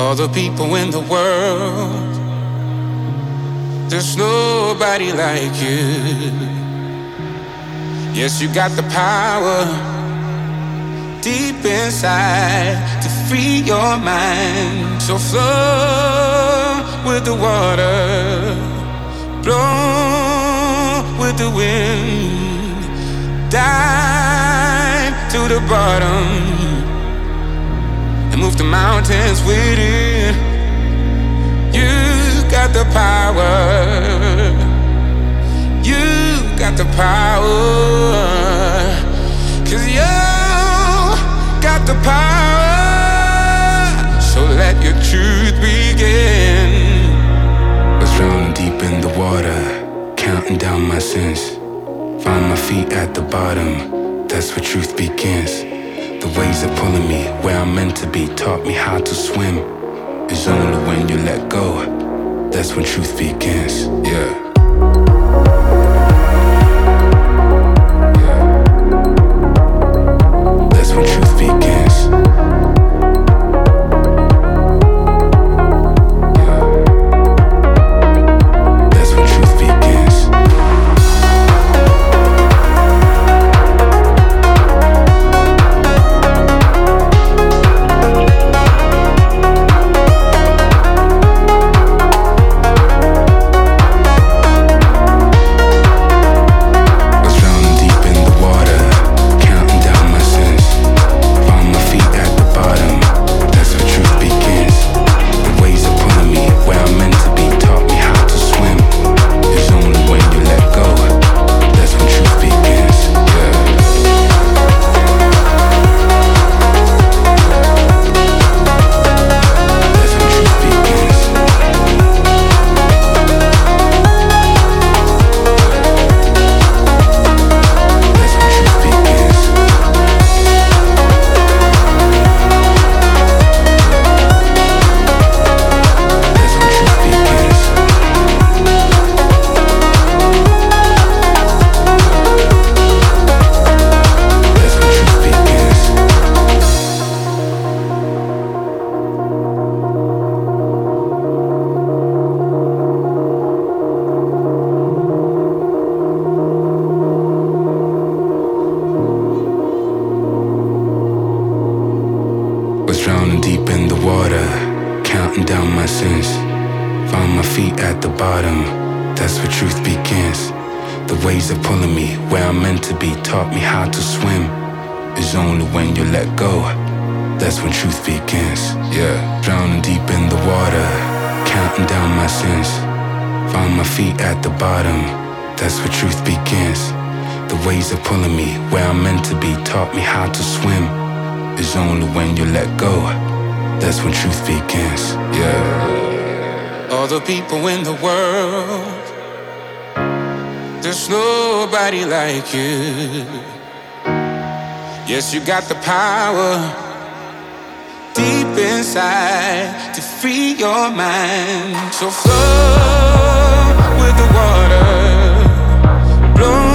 All the people in the world, there's nobody like you. Yes, you got the power deep inside to free your mind. So flow with the water, blow with the wind, dive to the bottom and move the mountains with it. You got the power. You got the power. 'Cause you got the power. So let your truth begin. Was drowning deep in the water, counting down my sins. Find my feet at the bottom, that's where truth begins. The waves are pulling me where I'm meant to be, taught me how to swim. It's only when you let go, that's when truth begins. Yeah. That's when truth begins. Drowning deep in the water, counting down my sins. Found my feet at the bottom, that's where truth begins. The waves are pulling me where I'm meant to be, taught me how to swim. It's only when you let go, that's when truth begins. Yeah, drowning deep in the water, counting down my sins. Found my feet at the bottom, that's where truth begins. The waves are pulling me where I'm meant to be, taught me how to swim. It's only when you let go, that's when truth begins. Yeah. All the people in the world, there's nobody like you. Yes, you got the power deep inside to free your mind. So flow with the water, blow